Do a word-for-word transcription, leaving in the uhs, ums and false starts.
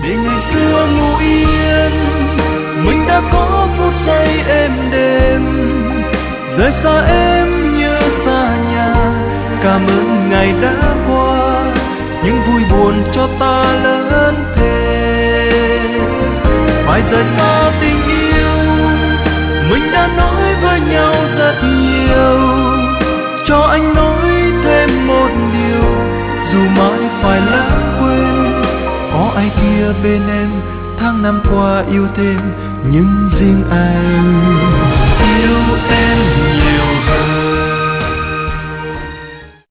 để ngày xưa ngủ yên. Mình đã có phút giây êm đềm, rời xa em như xa nhà. Cảm ơn ngày đã qua, những vui buồn cho ta lớn thêm. Phải rời xa tình yêu, mình đã nói với nhau rất nhiều. Cho anh nói thêm một điều, dù mãi phải lãng quên, có ai kia bên em tháng năm qua yêu thêm, nhưng riêng anh